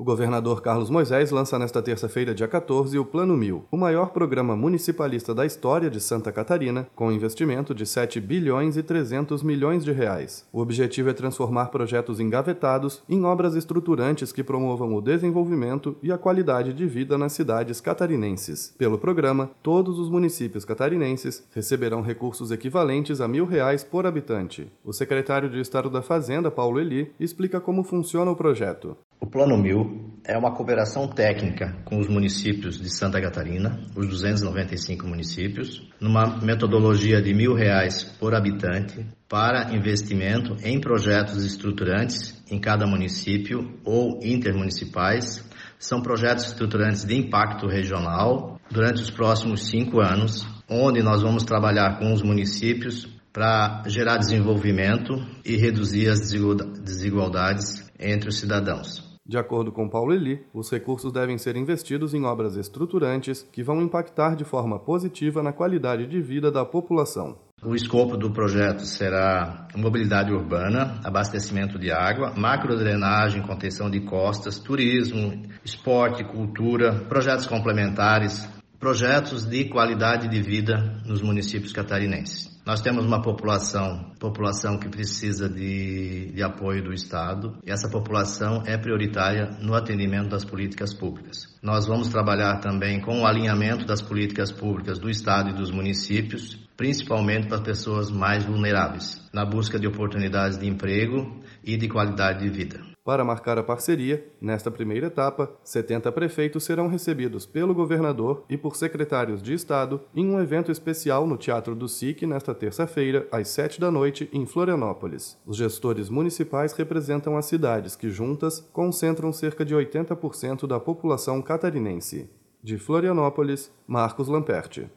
O governador Carlos Moisés lança nesta terça-feira, dia 14, o Plano 1000, o maior programa municipalista da história de Santa Catarina, com investimento de 7 bilhões e 300 milhões de reais. O objetivo é transformar projetos engavetados em obras estruturantes que promovam o desenvolvimento e a qualidade de vida nas cidades catarinenses. Pelo programa, todos os municípios catarinenses receberão recursos equivalentes a R$1.000 por habitante. O secretário de Estado da Fazenda, Paulo Eli, explica como funciona o projeto. O Plano 1000 é uma cooperação técnica com os municípios de Santa Catarina, os 295 municípios, numa metodologia de R$1.000 por habitante para investimento em projetos estruturantes em cada município ou intermunicipais. São projetos estruturantes de impacto regional durante os próximos 5 anos, onde nós vamos trabalhar com os municípios para gerar desenvolvimento e reduzir as desigualdades entre os cidadãos. De acordo com Paulo Eli, os recursos devem ser investidos em obras estruturantes que vão impactar de forma positiva na qualidade de vida da população. O escopo do projeto será mobilidade urbana, abastecimento de água, macrodrenagem, contenção de costas, turismo, esporte, cultura, projetos complementares, projetos de qualidade de vida nos municípios catarinenses. Nós temos uma população que precisa de apoio do Estado, e essa população é prioritária no atendimento das políticas públicas. Nós vamos trabalhar também com o alinhamento das políticas públicas do Estado e dos municípios, principalmente para as pessoas mais vulneráveis, na busca de oportunidades de emprego e de qualidade de vida. Para marcar a parceria, nesta primeira etapa, 70 prefeitos serão recebidos pelo governador e por secretários de Estado em um evento especial no Teatro do SIC nesta terça-feira, às 7 da noite, em Florianópolis. Os gestores municipais representam as cidades que, juntas, concentram cerca de 80% da população catarinense. De Florianópolis, Marcos Lamperti.